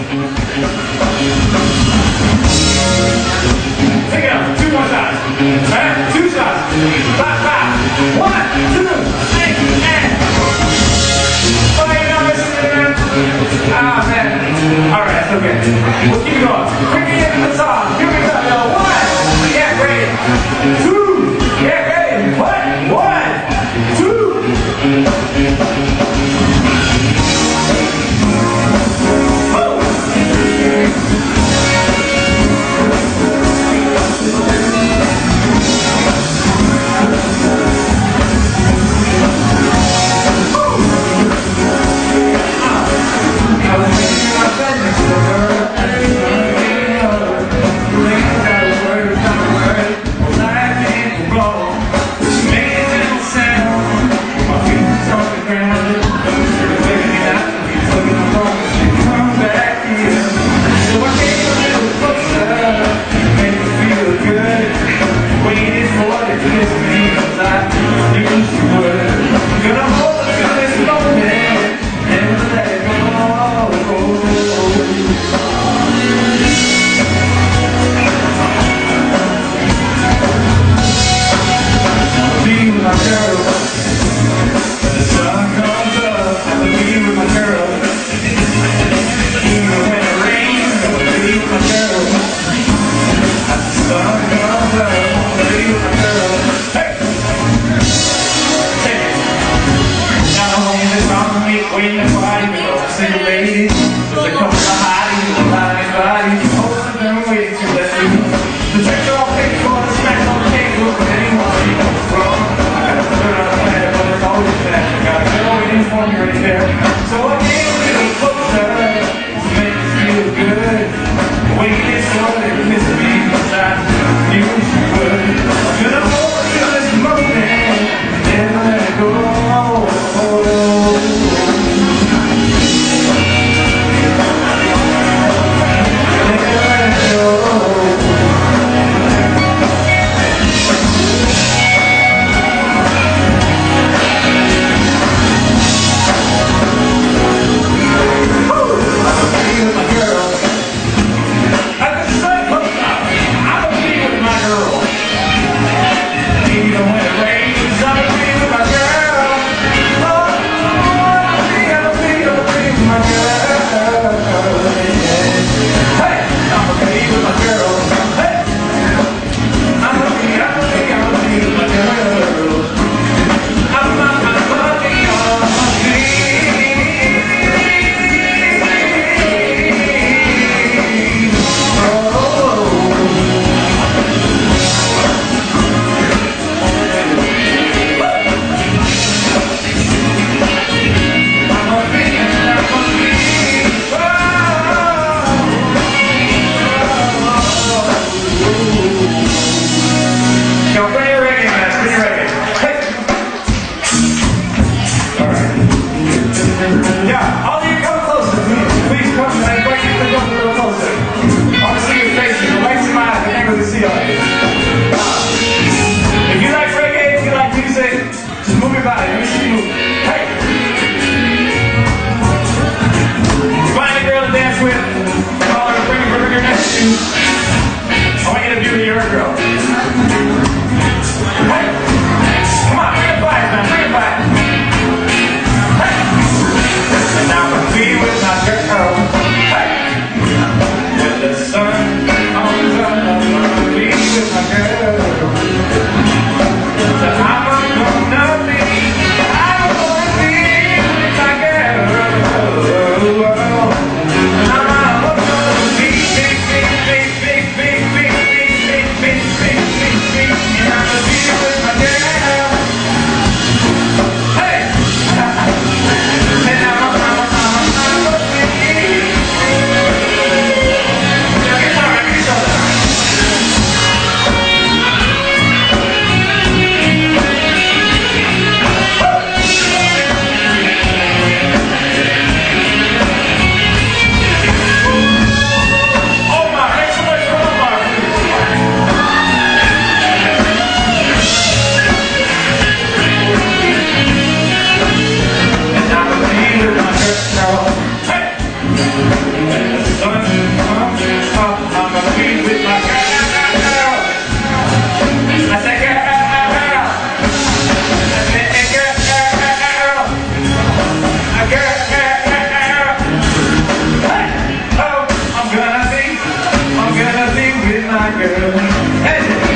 Take it out. 2 more shots. Alright? 2 shots. 5, 5. 1, 2, 3, and. Oh, you know this is ah, man. Alright, it's okay. We'll keep going. Quick into the song. Here we go, yo. 1. Yeah, great. 2. Yeah, great. What? 1, 2. Waiting for I single ladies, there's a couple of hotties, a lot of bodies, most of them waiting to let me. The drinks are all paid for, the snacks on the table, but anyone you know what's wrong. I got to put on a planet, but it's always that. Got a girl waiting for me right there. So I came a little closer to make you feel good. Waiting so that you miss me inside. You wish you would. Gonna hold you this moment, never let it go. Hey!